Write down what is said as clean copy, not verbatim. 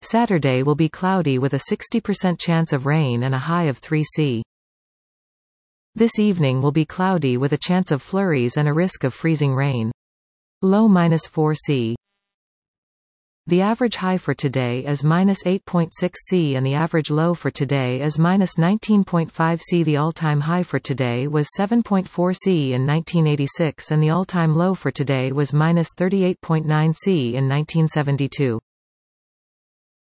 Saturday will be cloudy with a 60% chance of rain and a high of 3 C. This evening will be cloudy with a chance of flurries and a risk of freezing rain. Low -4 C. The average high for today is -8.6 C and the average low for today is -19.5 C. The all-time high for today was 7.4 C in 1986 and the all-time low for today was -38.9 C in 1972.